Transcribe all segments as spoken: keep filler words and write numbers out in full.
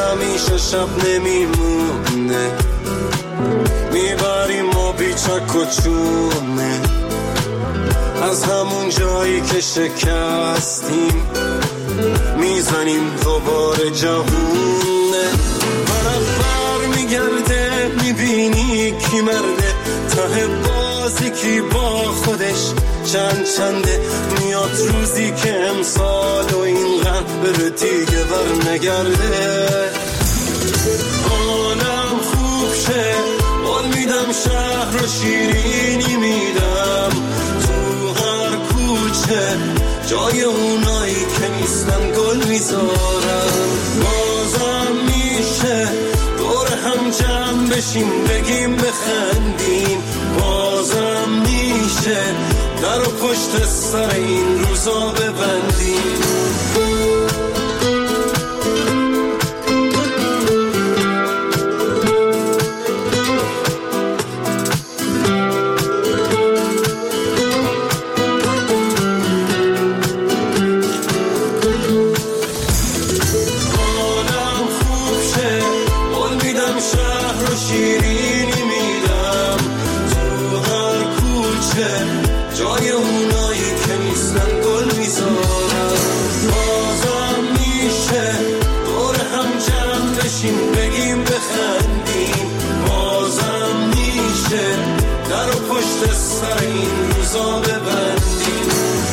همیشه شب نمیمونه، میبریم ما بیچک و چونه از همون جایی که شکستیم، میزنیم دوباره جهونه. برابر میگرده میبینی کی مرده، ته بازی کی با خودش چند چنده. میاد روزی که امسال و این غم بره دیگه بر نگرده. حالم خوب شه بال میدم، شهر و شیرینی میدم، تو هر کوچه جای اونایی که نیستن گل میذارم. بازم میشه دور هم جمع بشیم بگیم بخندیم، بازم میشه در و پشت سر این روزا ببندیم. جای اونایی که نیستن گل میذارم. بازم میشه دور هم جمع بشیم بگیم بخندیم، بازم میشه در و پشت سر این روزا ببندیم.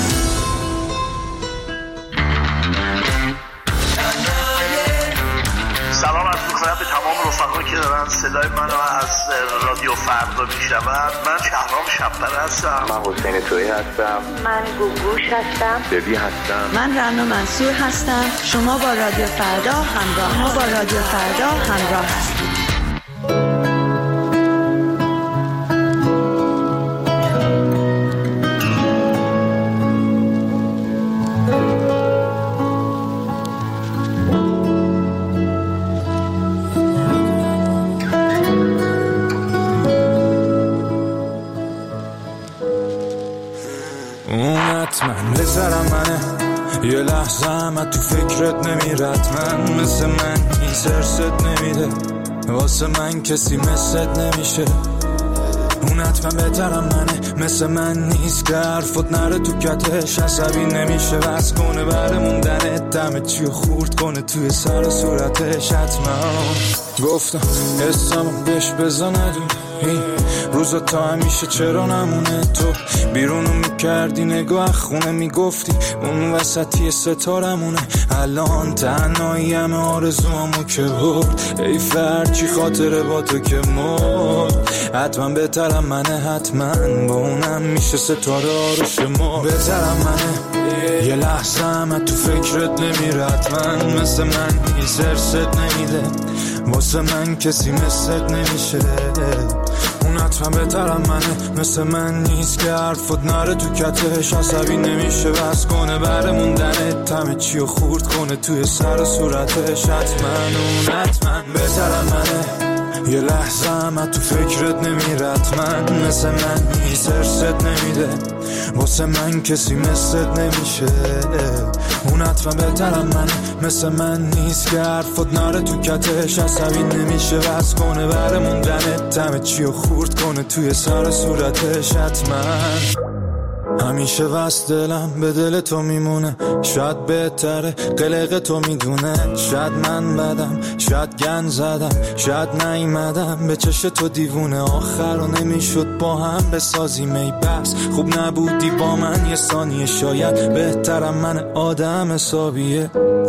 سلام عرض می‌کنم به تمام رفقایی که دارن صدای منو از رادیو فردا میشنون. من شهرام شب‌پره هستم. من حسین تویی هستم. من گوگوش هستم. ببی هستم. من رنا منصور هستم. شما با رادیو فردا همراه ما با رادیو فردا همراه هستید. من بذارم منه یه لحظه همه تو فکرت نمیرد، من مثل من هیچ ارست نمیده، واسه من کسی مثلت نمیشه. اون حتما بهترم منه، مثل من نیست که حرفت نره تو کتش، عصبی نمیشه بس کنه بره موندنت، دمه چیو خورد کنه توی سر صورتش. حتما گفتم حسمو بهش بزن این روزا تا همیشه چرا نمونه، تو بیرونو میکردی نگاه خونه میگفتی اون وسطی ستارمونه، الان تنهایی همه آرزوامو که برد، ای فرچی خاطره با تو که مرد. حتما بهترم منه، حتما با اونم میشه ستاره آرش ما. بهترم منه یه لحظه همه تو فکرت نمیره، حتما مثل من هیچ ارست نمیده، واسه من کسی مثلت نمیشه. اون حتما بهترم منه، مثل من نیست که حرفت نره تو کتش، عصبی نمیشه بس کنه بره موندنت، همه چیو خورد کنه توی سر صورتش. حتما اون حتما بهترم منه، یه لحظه همه تو فکرت نمیره، حتما مثل من هیچ ارست نمیده، واسه من کسی مثلت نمیشه. اون حتما بهترم منه، مثل من نیست که حرفت نره تو کتش، عصبی نمیشه بس کنه بره موندنت، همه چیو خورد کنه توی سر صورتش. حتما همیشه وست دلم به دل تو میمونه، شاید بهتره قلق تو میدونه، شاید من بدم شاید گن زدم شاید نیمدم به چش تو دیوونه، آخر رو نمیشد با هم بسازیم ای بس خوب نبودی با من یه ثانیه، شاید بهترم من آدم حسابیه،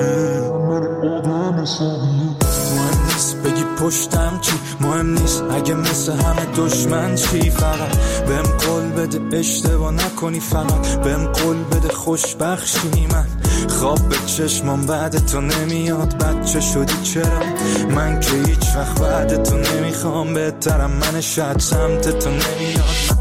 آدم حسابیه. مهم نیست بگی پشتم چی، مهم نیست اگه مثل همه دشمن چی، فقط بهم قول بده اشتباه نکنی، فقط بهم قول بده خوشبخشی. من خواب به چشمام بعد تو نمیاد، بچه شدی چرا من که هیچ وقت بعد تو نمیخوام، بهترم من شاید سمت تو نمیاد.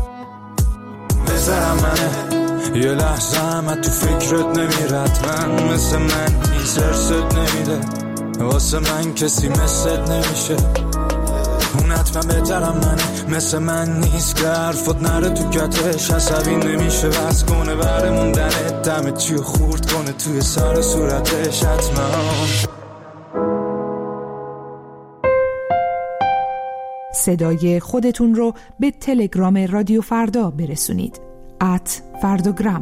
بذارم منه یه لحظه همه تو فکرت نمیرد، من مثل من هیچ ارست نمیده، واسه من کسی مثلت نمیشه. اون حتما بهترم منه، مثل من نیست که حرفت نره تو کتش، عصبی نمیشه بس کنه بره موندنت، دمه چیو خورد کنه توی سر صورتش. حتما صدای خودتون رو به تلگرام رادیو فردا برسونید. ات فرداگرام.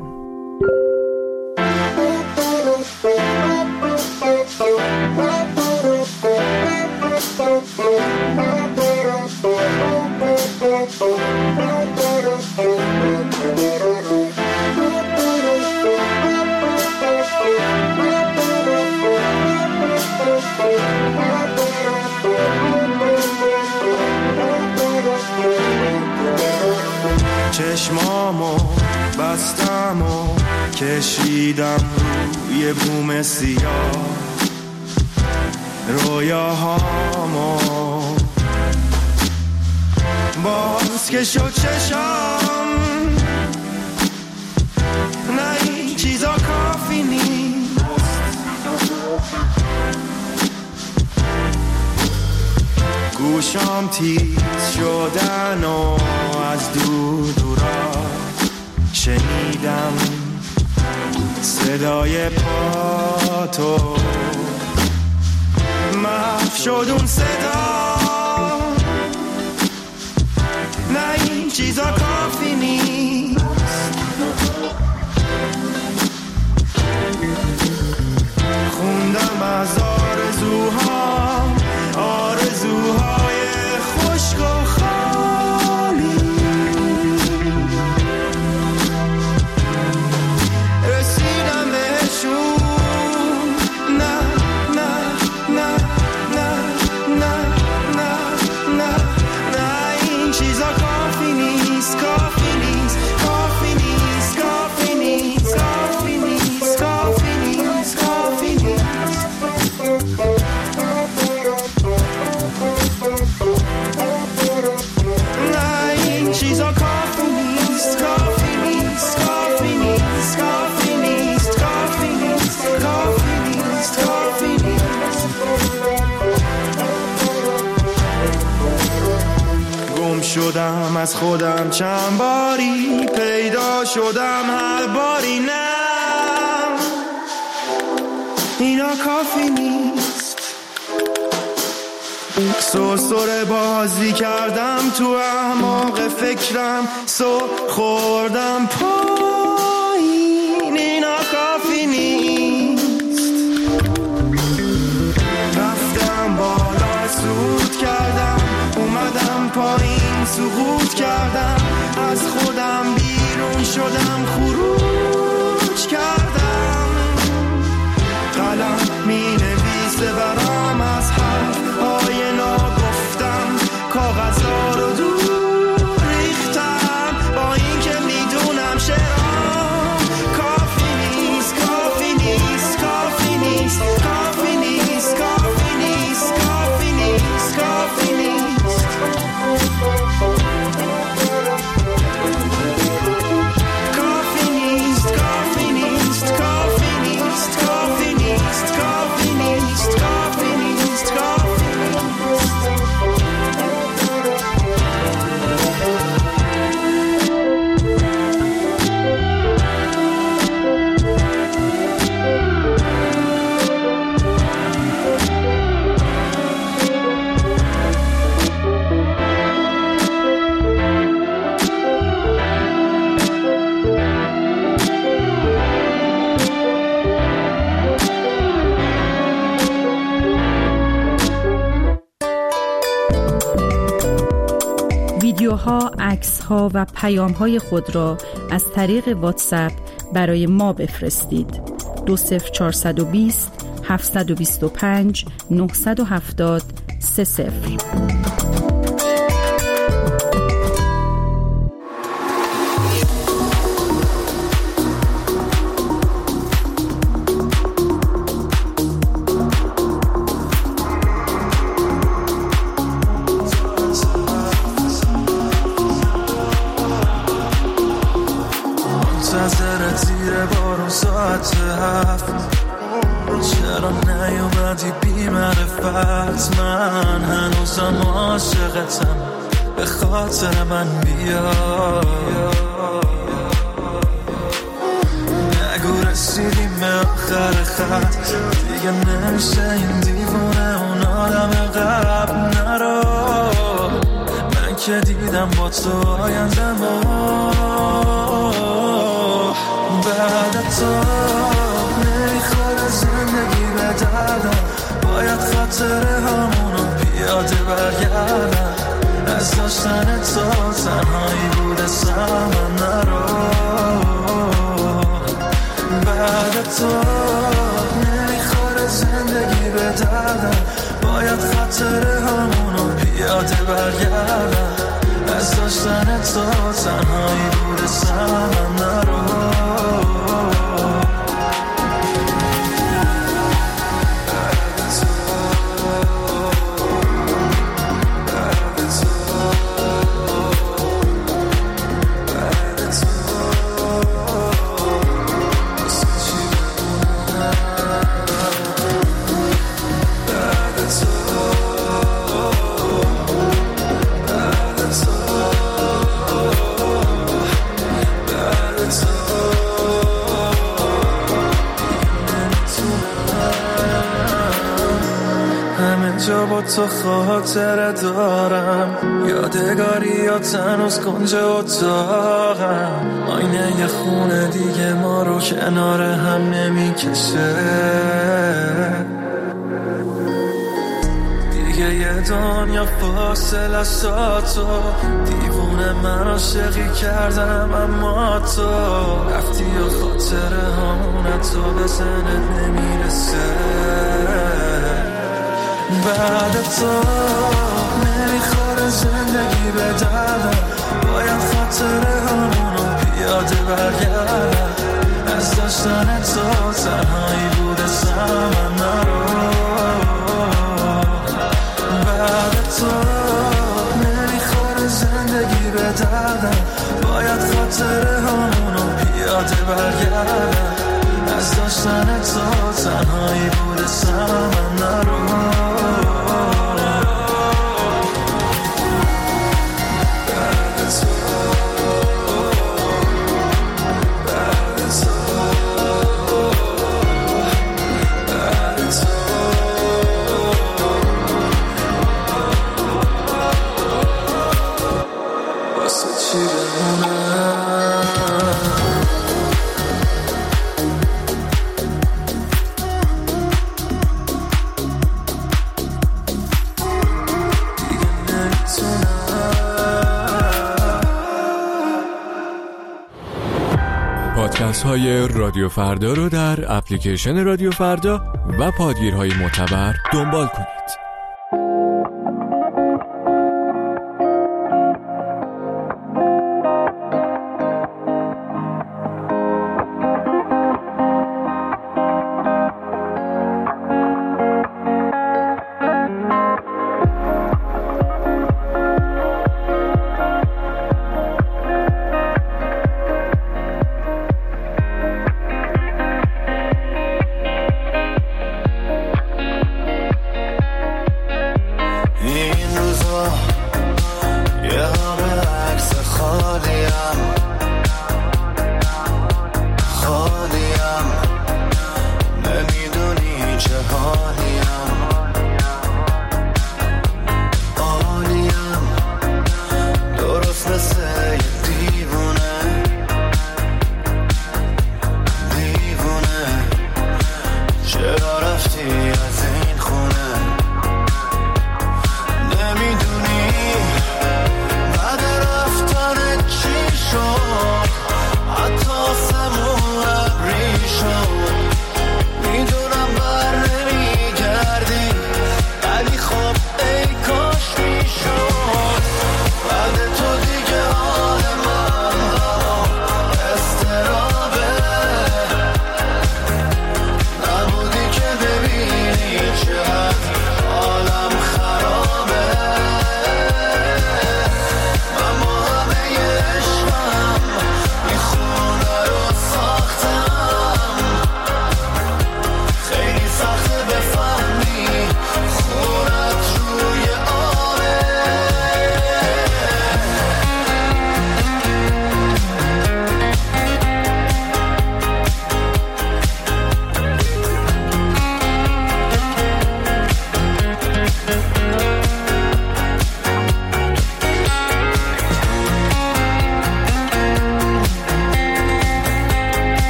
چشمامو بستم و کشیدم روی بوم سیاه رویاهامو باز که شد چشم نه این چیزا کافی نیست گوشام تیز شدن و از دور دورا شنیدم صدای پاتو محو شد اون صدا نه این چیزا کافی نیست خوندم از آرزوهام آرزوهای خشک و خالی رسیدم بهشون نه نه نه نه نه نه نه نه این چیزا کافی نیست کافی نیست کافی نیست کافی نیست کافی نیست کافی نیست کافی نیست چیزا کافی نیست کافی نیست کافی نیست کافی نیست کافی نیست کافی نیست کافی نیست گم شدم از خودم چند باری پیدا شدم هر باری نه اینا کافی نیست سرسره بازی کردم تو اعماق فکرم سر خوردم پایین اینا کافی نیست رفتم بالا سود کردم اومدم پایین سقوط کردم از خودم بیرون شدم خروج کردم قلم می نویسه برام از حرفهای ناگفتم کاغذها رو دور ریختم با این که میدونم شعرام کافی نیست کافی نیست کافی نیست کافی نیست کافی نیست کافی نیست کافی نیست کافی نیست کافی نیست کافی نیست کافی نیست کافی نیست کافی نیست کافی ویدیوها، عکس‌ها و پیام‌های خود را از طریق واتساپ برای ما بفرستید. دو صفر چهارصد و بیست هفتصد و بیست و پنج نهصد و هفتاد سه صفر. چرا نیومدی بی معرفت من هنوزم عاشقتم به خاطر من بیا نگو رسیدیم به آخر خط دیگه نمیشه این دیوونه اون آدم قبل نرو دیدم با تو آیندم بعد تو نمیخوره زندگی به دردم باید خاطره همونو پیاده برگردم از داشتن تو تنهایی بوده سمن نرو بعد تو نمیخوره زندگی به دردم باید خاطره همونو پیاده برگردم از داشتن تو تنهایی بوده سمن نرو جا با تو خاطره دارم یادگاریات هنوز کنج اتاقم آینه یه خونه دیگه ما رو کنار هم نمیکشه دیگه یه دنیا فاصله است تا تو دیوونه من عاشقی کردم اما تو رفتی و خاطره همونه تو به ذهنت نمیرسه بعد تو نمیخوره زندگی به دردم باید خاطره همونو پیاده برگردم از داشتن تو تنهایی بوده سمن نرو بعد تو نمیخوره زندگی به دردم باید خاطره همونو پیاده برگردم از داشتن تو تنهایی بوده سمن نرو پادکست های رادیو فردا رو در اپلیکیشن رادیو فردا و پادگیرهای معتبر دنبال کنید.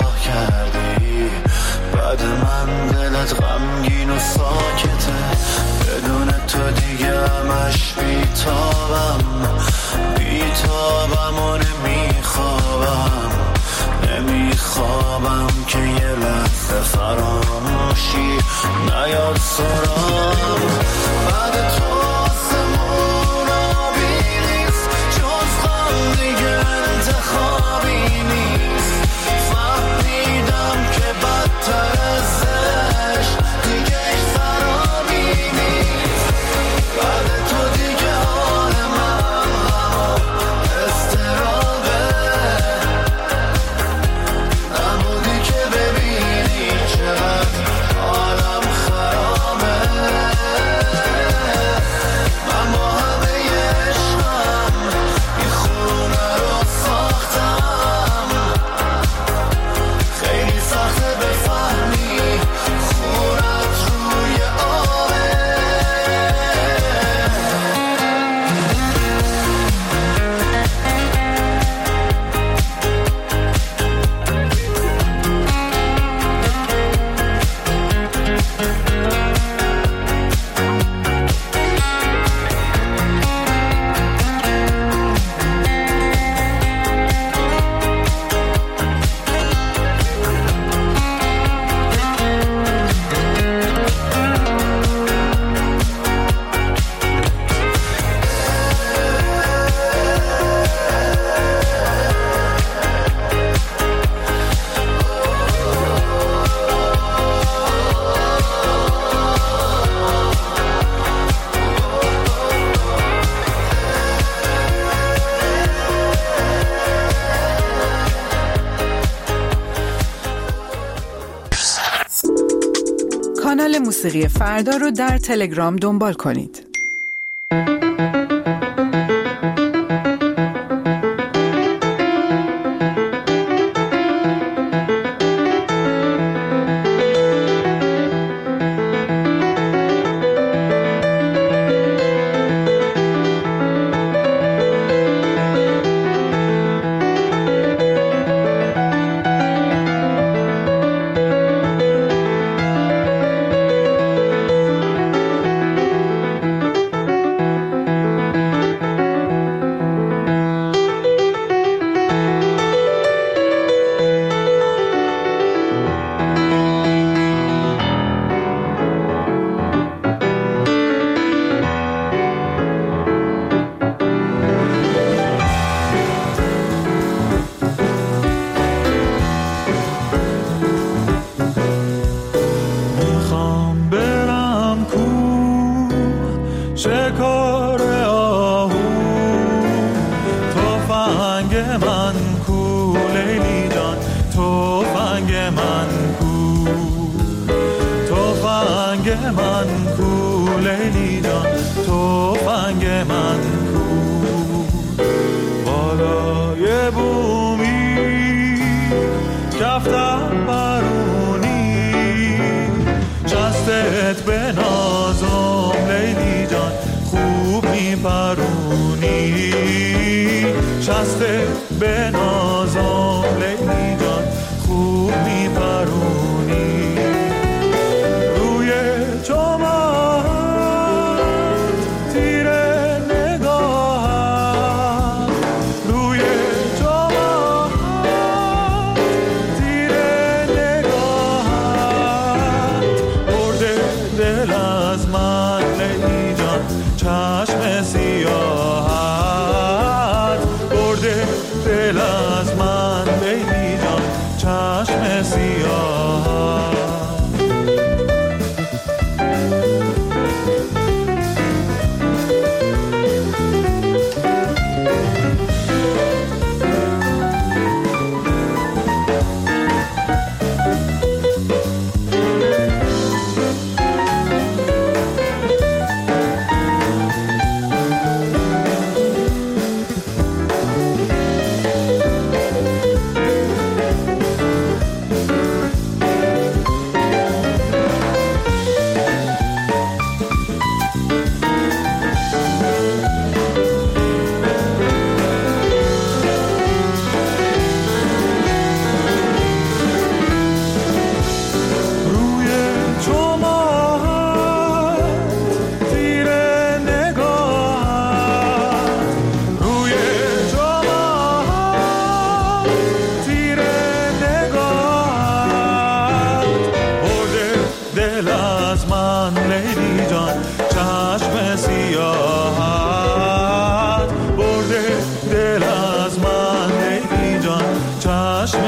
نگاه کردی. بعد من دلت غمگین و ساکته، بدون تو دیگه همش بیتابم بیتابم و نمیخوابم نمیخوابم که یه لحظه فراموشی نیاد سرام. بعد تو آسمون آبی نیست، جز غم دیگه انتخابی نیست. فهمیدم که بدتر ازش دیگه خرابی نیست. بعد تو دیگه حال من همه استرابه، نمودی که ببینی چقدر حالم خرابه. من با همه عشقم این خونه رو ساختم، خیلی سخته بفهمی خونت روی آبه. کانال موسیقی فردا رو در تلگرام دنبال کنید. چشم سیاهت برده دلم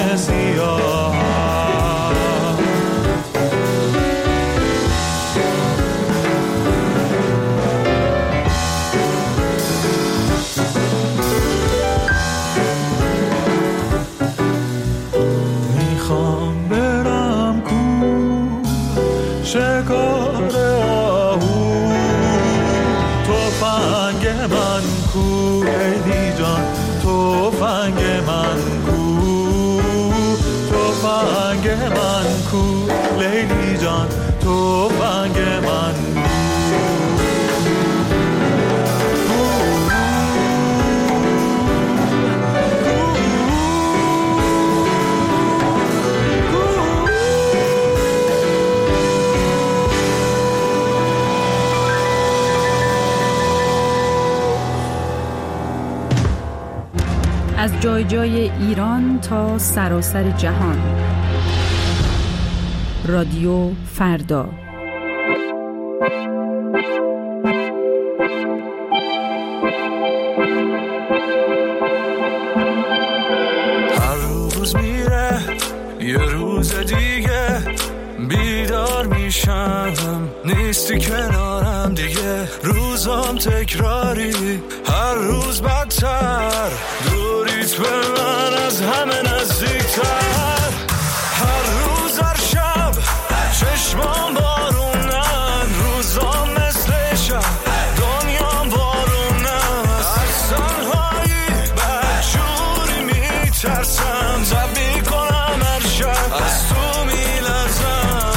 سیاه. میخوام برم کو شکار آهو، تفنگ من کو لیلی جان، تفنگ من کو، تفنگ من کو لیلی جان، تفنگ من کو. از جای جای ایران تا سراسر جهان، رادیو فردا. هر روز میره یه روز دیگه، بیدار میشم نیستی کنارم دیگه، روزام تکراری هر روز بدتر، دوریت به من از همه نزدیکتر. هر روز هر شب چشمام بارونن، روزام مثل شب دنیام بارونن، از تنهایی بدجوری میترسم، زب میکنم هر شب از تو میلرزم.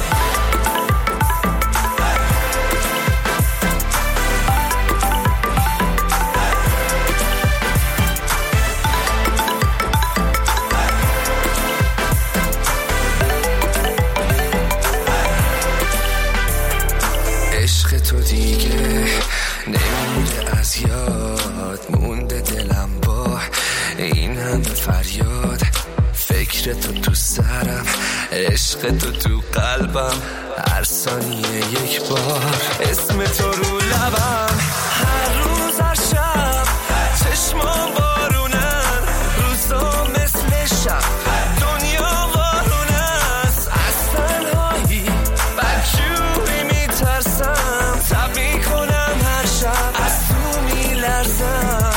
عشق تو دیگه نمیره از یاد، مونده دلم با این همه فریاد، فکر تو تو سرم، عشق تو تو قلبم، هر ثانیه یک بار اسم تو رو لبم. هر روز هر شب چشمام بارونن، روزا مثل شب دنیا بارونه است، از تنهایی بدجوری میترسم، تب میکنم هر شب از تو میلرزم.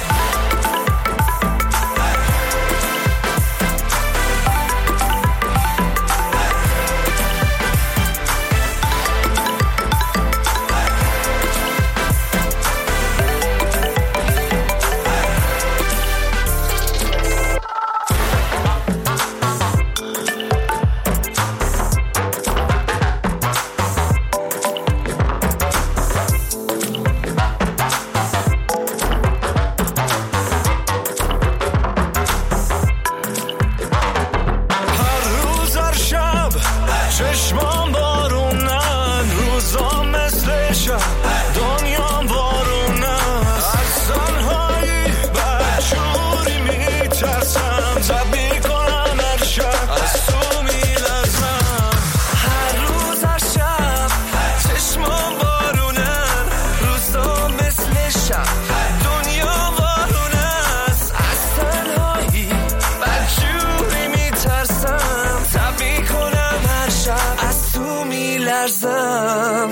چشمام بارونن، روزا مثل شب دنیام بارونه، از تنهایی بدجوری میترسم، زب میکنم هر شب از تو میلرزم. هر روز هر شب چشمام بارونن، روزا مثل شب دنیا بارونه است، از تنهایی بدجوری میترسم، زب میکنم هر شب از تو میلرزم.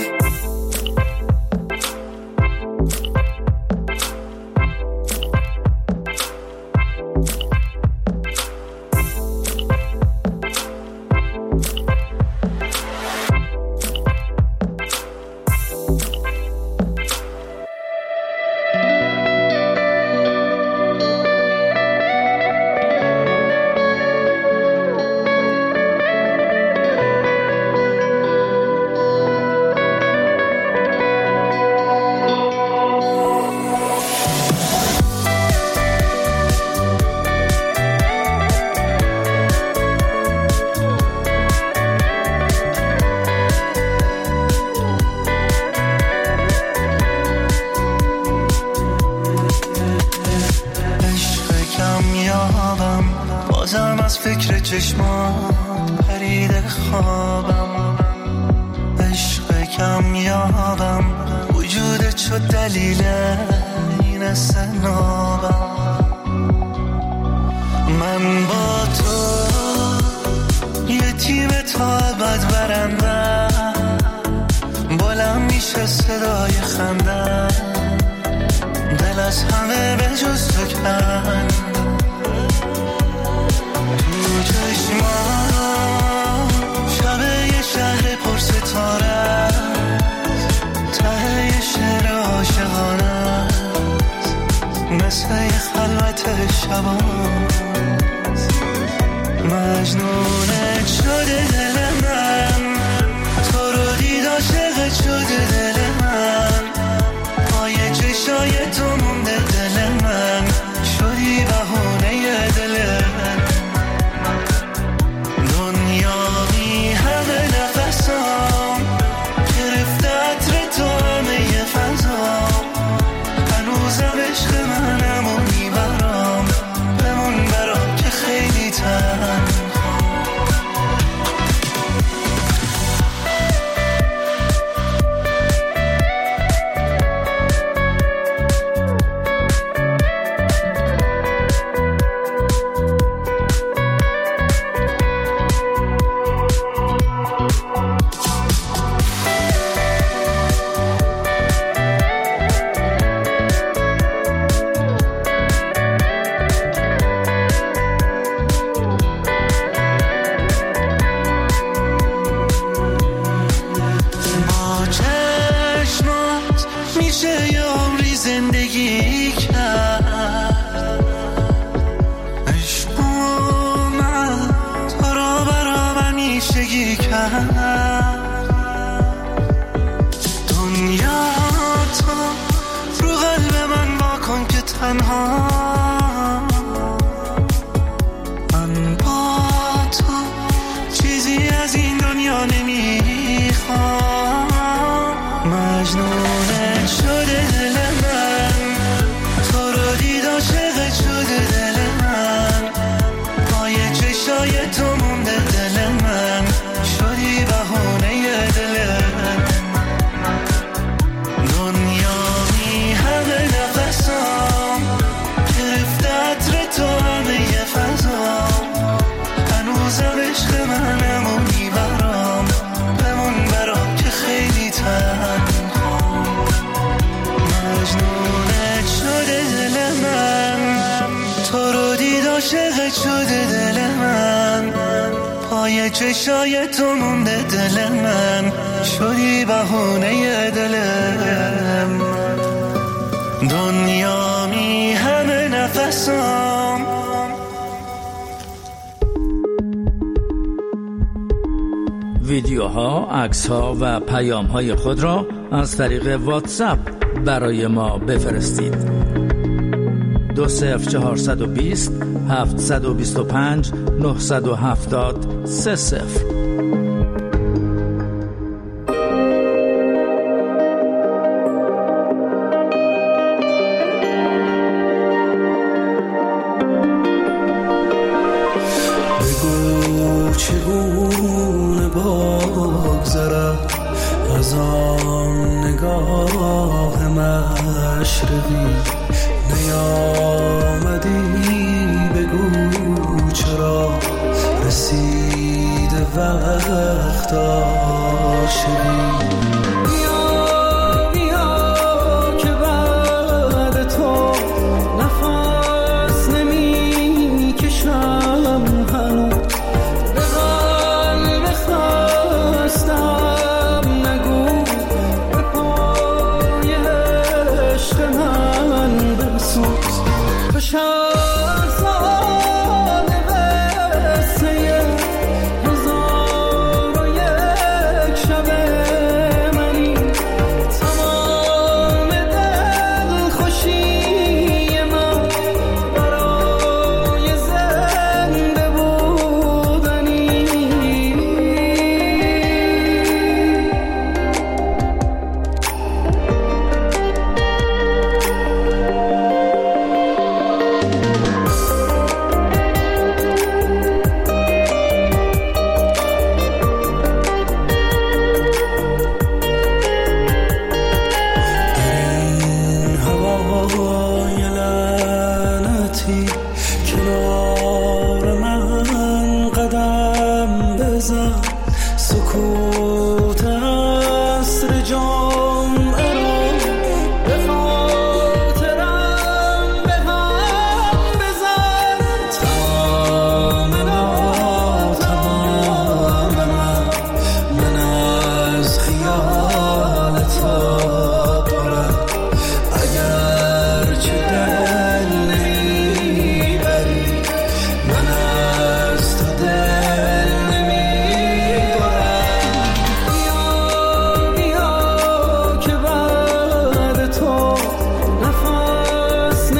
بازم از فکر چشمات پرید خوابم، عشق کم یابم، وجودت شد دلیل این سنابم. من با تو یه تیم تا ابد برندم، بلند میشه صدای خندم، دل از همه به جز تو کن. تو چشمام شبه یه شهر پر ستاره، ته یه شعر عاشقانه، مثل یه خلوت شبان. مجنونت شده دل من، تو رو دید عاشقت شده دل من، پای چشای تو مونده دل من، شدی بهونه دل من. دنیا بی همه نفسام، گرفته عطر تو همه ی فضام، هنوزم عشق منم و میبرام، بمون برام که خیلی تنها. چشای تو مونده دل من، شدی بهونه دلم. دنیا می همه نفسام. ویدیوها، عکس‌ها و پیام‌های خود را از طریق واتساپ برای ما بفرستید. دو صفر چهارصد و بیست هفتصد و بیست و پنج نهصد و هفتاد سه صفر. بگو چگونه بگذرم از آن نگاه مشرقی، نیامدی بگو چرا رسید وقت عاشقی. بیا بیا که بعد تو نفس نمی کشم هنوز، به قلب خستم نگو، به پای عشق من بسوز. به شهرزاد قصه هزار و یک شب بزن سکوت عصر جمعه رو به خاطرم به هم بزن تمام ناتمام من من از خیالتا دارم اگر چه دل نمیبری من از تو دل نمیبرم بیا بیا که بعد تو نفس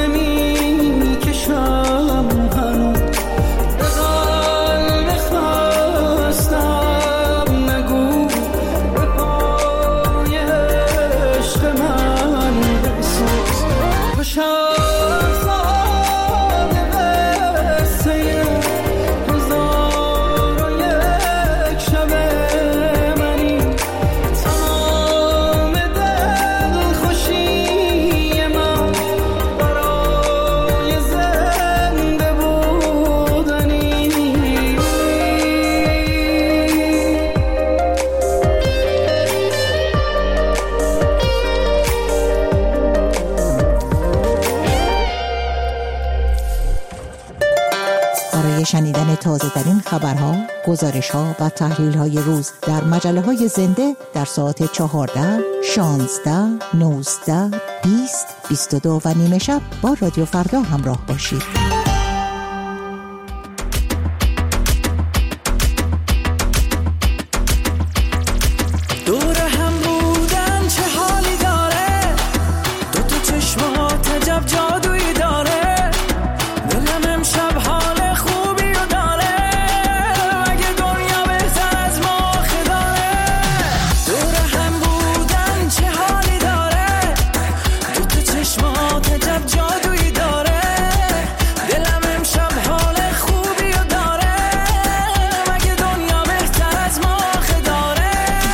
نمیکشم هنوز به قلب خستم نگو به پای عشق من بسوز خوشم ساده قصه هزار و یک شب منی تمام دل خوشی من برای زنده بودنی برای شنیدن تازه ترین خبرها، گزارش ها و تحلیل های روز در مجله های زنده در ساعت چهارده، شانزده، نوزده، بیست، بیست و دو و نیمه شب با رادیو فردا همراه باشید. دور هم بودن چه حالی داره دو تا چشمات عجب جادویی داره دلم امشب حال خوبی رو داره مگه دنیا بهتر از ما آخه داره دور هم بودن چه حالی داره دو تا چشمات عجب جادویی داره دلم امشب حال خوبی رو داره مگه دنیا بهتر از ما آخه داره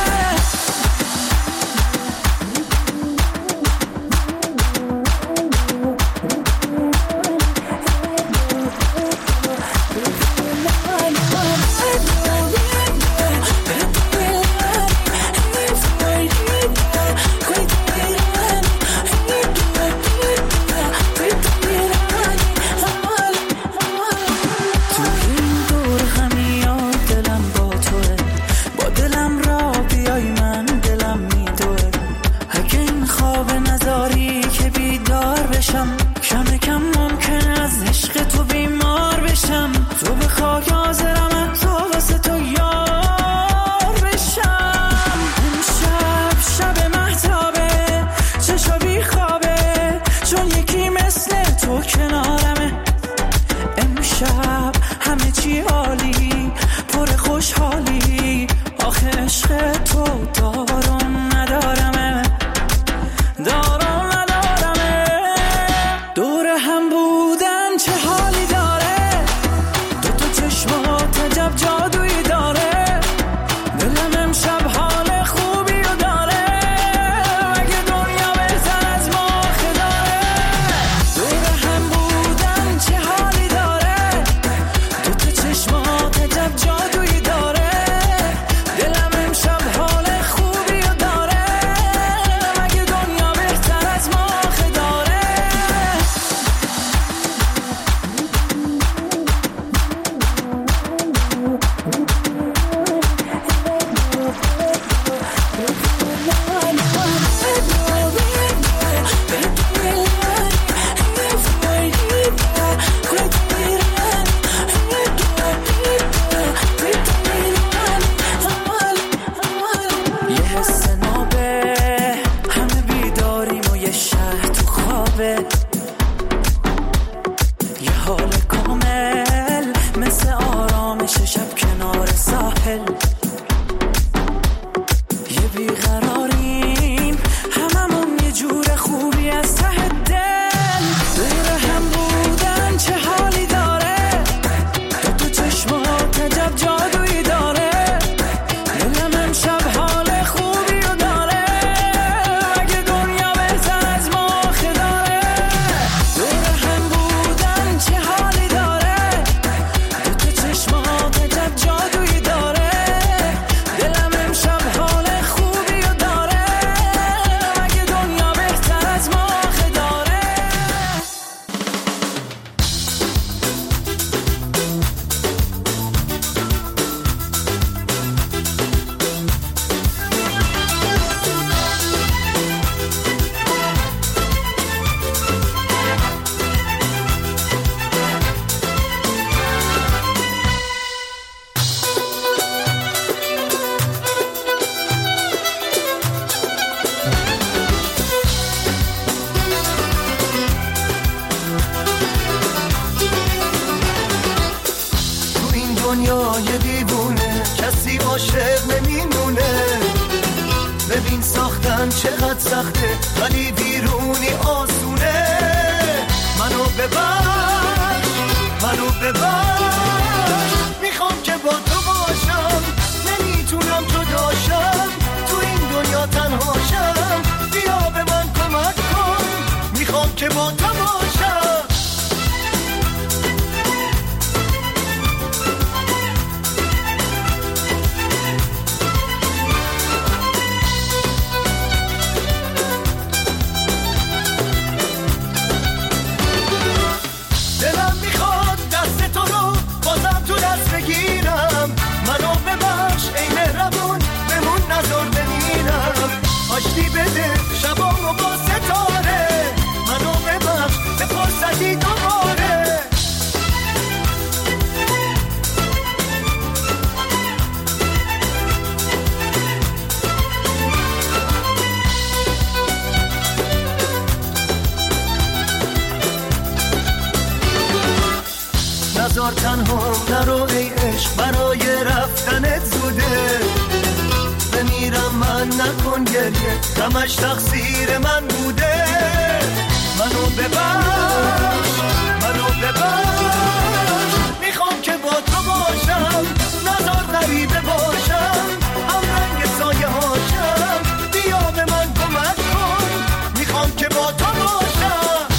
تو این دور همیان دلم با توه با دلم را بیای من دلم میدوه اگه این خواب نزاری که بیدار بشم کم کم ممکن از عشق تو بیمار بشم تو بخوای حاضرم تا واسه تو یار بشم امشب شب مهتابه چشا بی خوابه چون یکی مثل تو کنارمه امشب همه چی عالی پر خوشحالی آخه عشق تو دارم ندارمه دارم ندارمه دور هم بودن چه حالی داره دو تا چشمات عجب جادویی داره دلم امشب حال خوبی رو داره مگه دنیا بهتر از ما آخه داره دور هم بودن چه حالی داره دو تا چشمات عجب جادویی داره دلم امشب حال خوبی رو داره مگه دنیا بهتر از ما آخه داره یه حس نابه همه بیداریم و یه شهر تو خوابه یه حال کامل مثل آرامش شب کنار ساحل یه بیقراریم هممون یه جور خوبی از ته دل دور هم بودن چه حالی داره دو تا چشمات عجب جادویی داره دلم امشب حال خوبی رو داره مگه دنیا بهتر از ما آخه داره دور هم بودن چه حالی داره دو تا چشمات عجب جادویی داره عاشق نمیمونه. ببین ساختن چقدر سخته ولی بیرونی آسونه. منو ببخش منو ببخش، میخوام که با تو باشم، نمیتونم جداشم، تو این دنیا تنهاشم. بیا به من کمک کن، میخوام که با تو باشم. دلم میخواد دست تو رو بازم تو دست بگیرم. منو ببخش ای مهربون، بمون نذار بمیرم. آشتی بده شبامو با ستاره، منو ببخش به فرصتی دوباره. نذار تنها نرو ای عشق، برای رفتنت زوده. بمیرم من نکن گریه، غمش تقصیر من بوده. منو ببخش منو ببخش، میخوام که با تو باشم، نذار غریبه باشم، هم رنگ سایه هاشم. بیا به من کمک کن، میخوام که با تو باشم.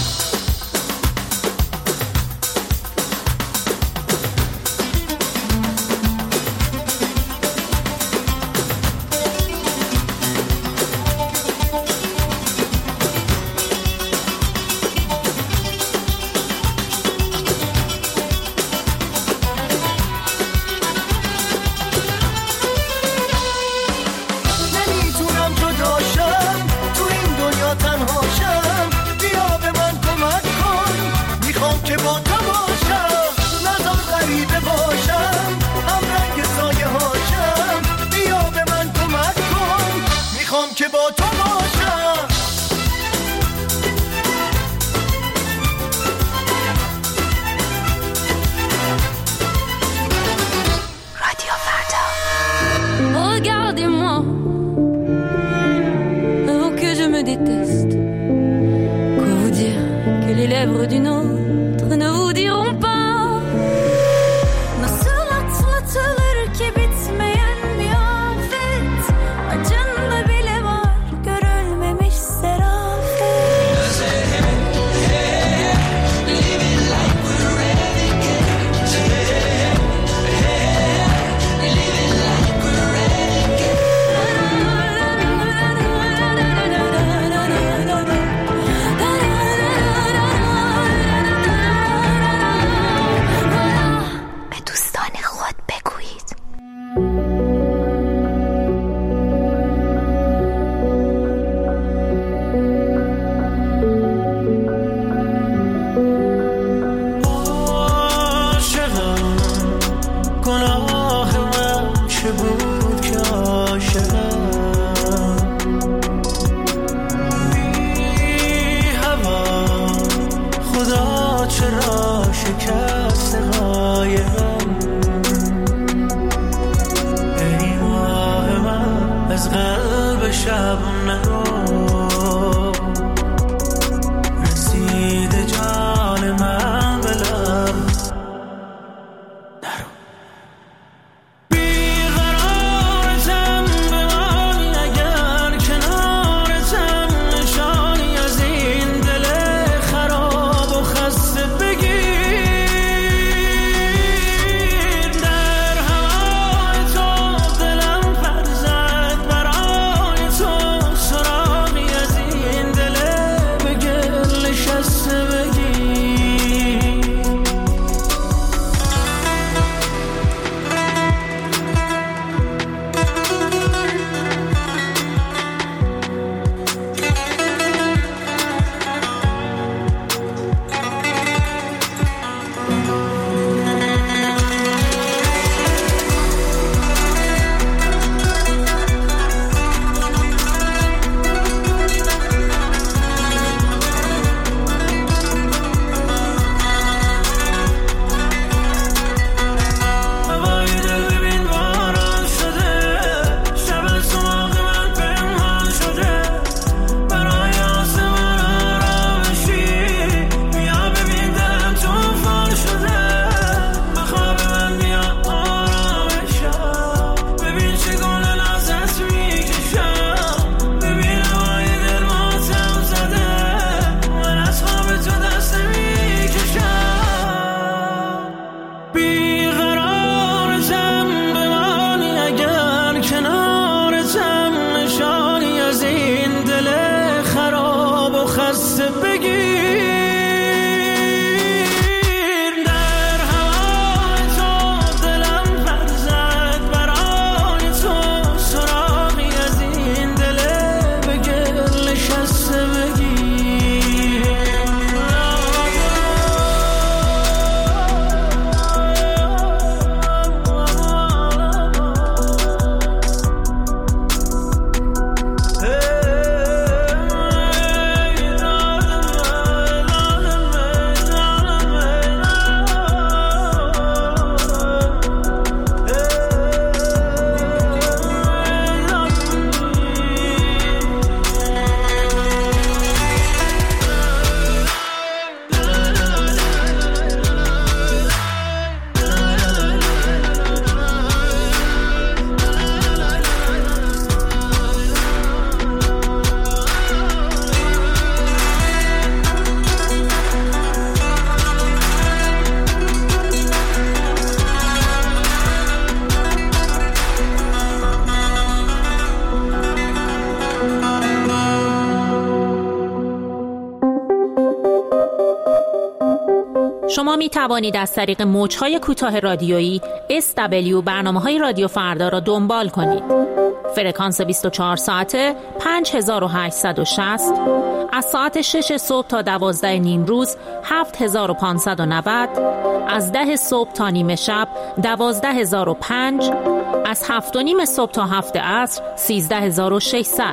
می توانید از طریق موج‌های کوتاه رادیویی اس دبلیو برنامه‌های رادیو فردا را دنبال کنید. فرکانس بیست و چهار ساعته پنج هزار و هشتصد و شصت، از ساعت شش صبح تا دوازده نیم روز هفت هزار و پانصد و نود، از ده صبح تا نیمه شب دوازده هزار و پنج، از هفت و نیم صبح تا هفت عصر سیزده هزار و ششصد.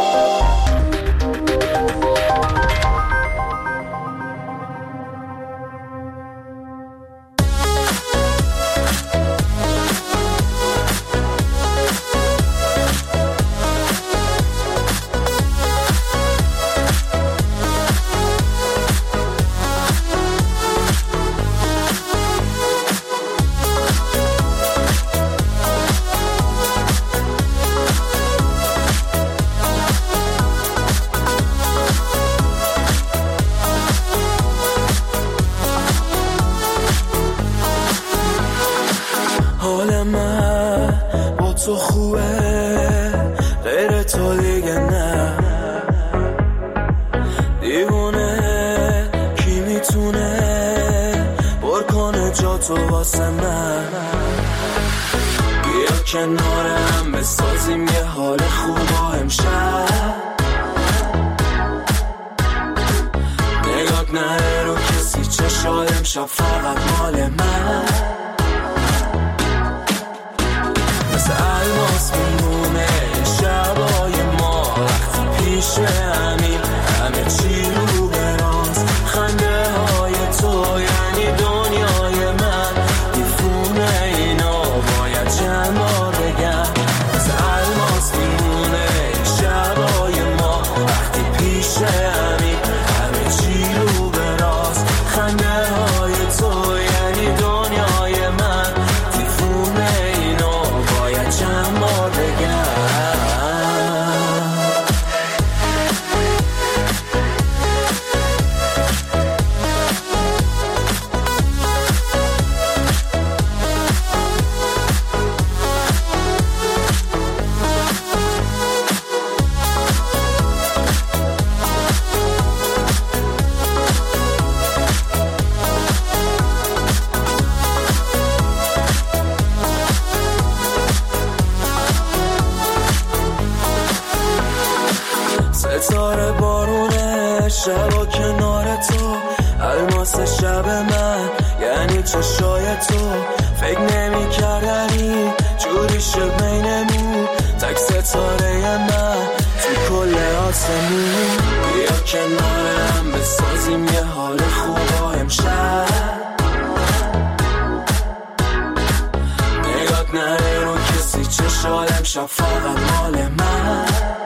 تو خوبه غیر تو دیگه نه، دیوونه کی میتونه پر کنه جا تو واسه من. بیا کنارم بسازیم یه حال خوبا امشب، نگات نه رو کسی چشای امشب فقط مال من. الماس میمونه شبای ما وقتی پیش همین همه چی رو براز، خنده های تو یعنی دنیای من، دیفونه اینا باید چند بار بگم. از الماس میمونه شبای ما وقتی پیش همین همه چی رو براز، خنده های تو یعنی دنیای من، دیفونه اینا چند بار بگم. ستاره بارونه شبا کنار تو، الماس شب من یعنی چشای تو، فکر نمی کردنی جوری شب بینمون، تک ستاره من تو کل آسمون. بیا کنارم بسازیم یه حال خوبا امشب، نگات نه رو کسی چشای امشب فقط مال من.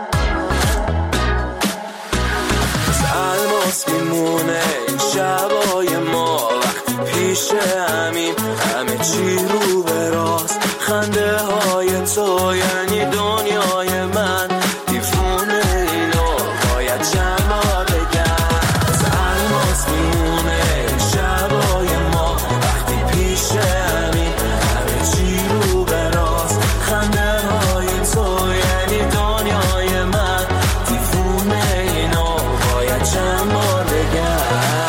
الماس میمونه این شبای ما وقتی پیش همین همه چی رو براز، خنده های تو یعنی دنیای من، دیفونه اینا باید چند بار بگم. از الماس میمونه این شبای ما وقتی پیش همین همه چی رو براز، خنده های تو یعنی دنیای من، دیفونه اینا باید چند بار بگم.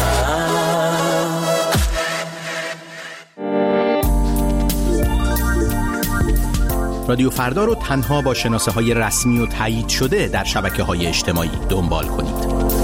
رادیو فردا رو تنها با شناسه های رسمی و تایید شده در شبکه های اجتماعی دنبال کنید.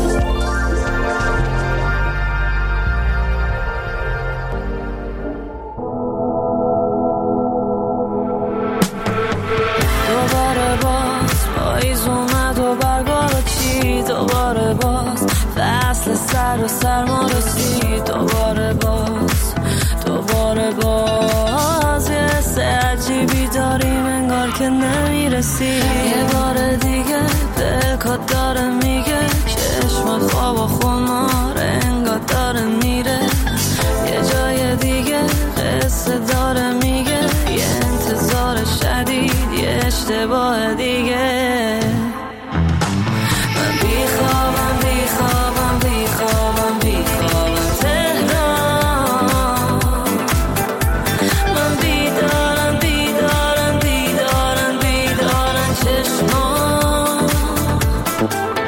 دوباره باز پاییز اومد و برگا رو چید، دوباره باز فصل سر و سرما رسید، دوباره باز دوباره باز یه حس عجیبی داریم انگار که نمیرسی. یه بار دیگه دلکات داره میگه چشم خواب و خمار انگار داره میره، یه جای دیگه قصه داره میگه یه انتظار شدید یه اشتباه دیگه. من بیخوابم بیخوابم بیخوابم بیخوابم تهران، من بیدارم بیدارم بیدارم بیدارم چشمان.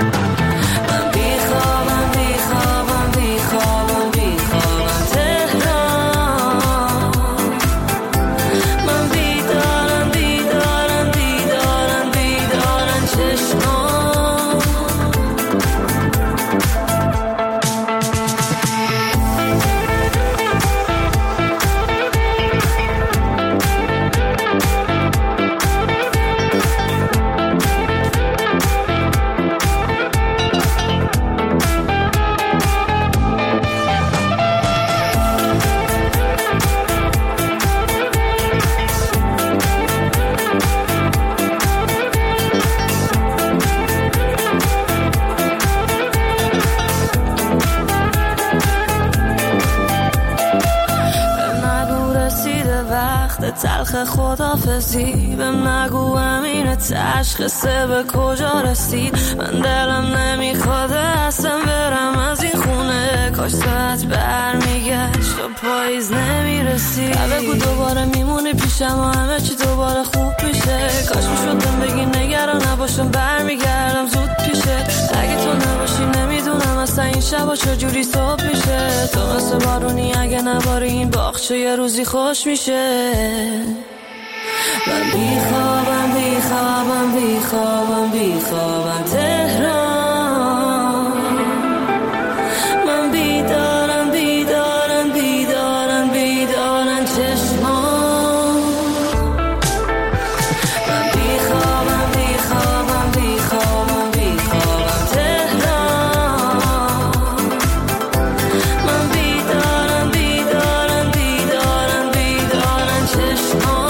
من بیخوابم بیخوابم بیخوابم بیخوابم تهران، لحظه خدافزی بهم نگو امین تشخیصه به کجا رسید. من دلم نمیخواد اصلا برم از این خونه، کاش ساعت برمیگشت و پاییز نمیرسید. بگو دوباره میمونی پیشم و همه چی دوباره خوب میشه. کاش میشدم بگی نگران نباشم برمیگردم زود پیشه. اگه تو نباشی نمیدونم اصلا این شبا چجوری صبح میشه. تو مثل بارونی اگه نباری این باغچه یه روزی خوش میشه. من بیخوابم بیخوابم بیخوابم بیخوابم تهران. من بیدارم بیدارم بیدارم بیدارم چشمان. من بیخوابم بیخوابم بیخوابم بیخوابم تهران. من بیدارم بیدارم بیدارم بیدارم چشمان.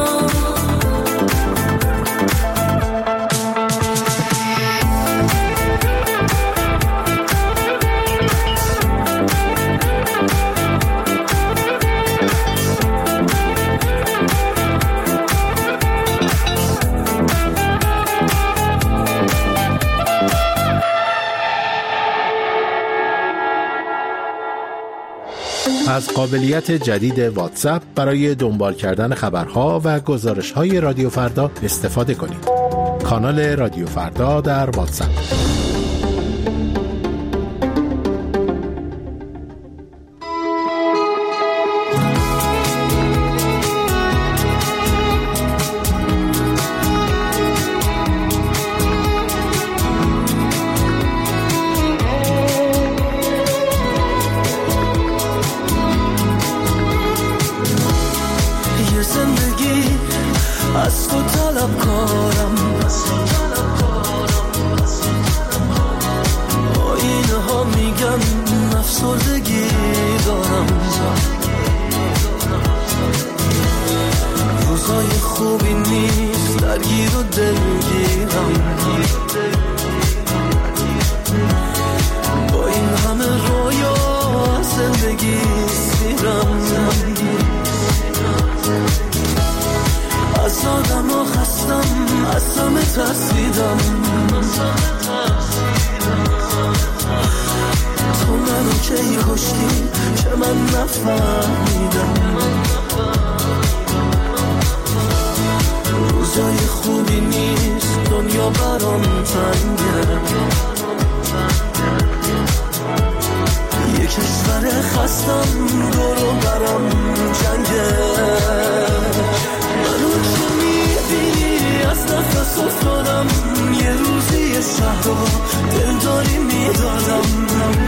از قابلیت جدید واتساپ برای دنبال کردن خبرها و گزارش‌های رادیو فردا استفاده کنید. کانال رادیو فردا در واتساپ. از تو طلب کارم، آینه ها میگن افسردگی دارم. روزای خوبی نیست درگیر و دلگیرم. با این همه رویا زندگی سیرم. از آدم ها خستم، از همه ترسیدم. تو منو کی کشتی که من نفهمیدم. روزای خوبی نیست دنیا برام تنگه. یه کشور خستم دورو برام جنگه. منو که میبینی از نفس افتادم. یه روزی شهر رو دلداری میدادم.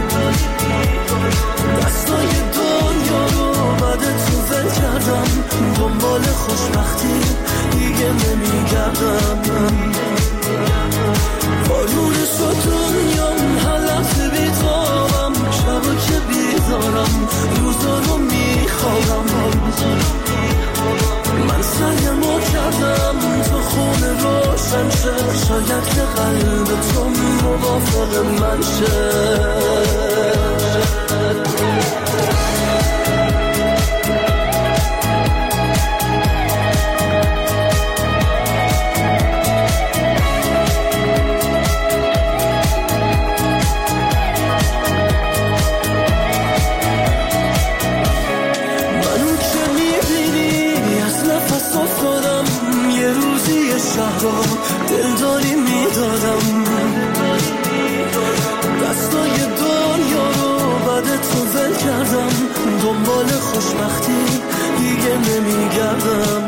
دستای دنیا رو بعد تو ول کردم. دنبال خوشبختی دیگه نمیگردم. بارون شد دنیام هر لحظه بیتابم. شبا که بیدارم روزا رو میخوابم. من سعیمو کردم تو خونه روشن شه. شاید که قلب تو موافق من شه. دلداری میدادم. دستای دنیا رو بعد تو ول کردم. دنبال خوشبختی دیگه نمیگردم.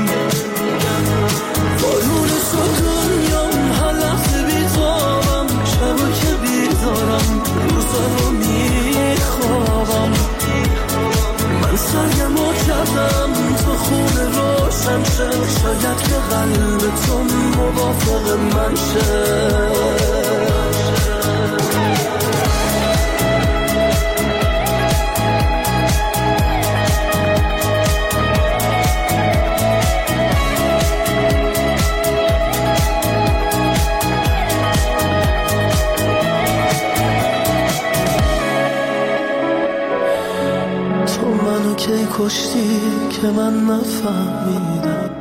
بارون شد دنیام هر لحظه بیتابم. شبا که بیدارم روزا رو میخوابم. من سعیمو کردم تو خونه روشن شه. شاید که قلب تو موافق من شه. کشتی که من نفهمیدم.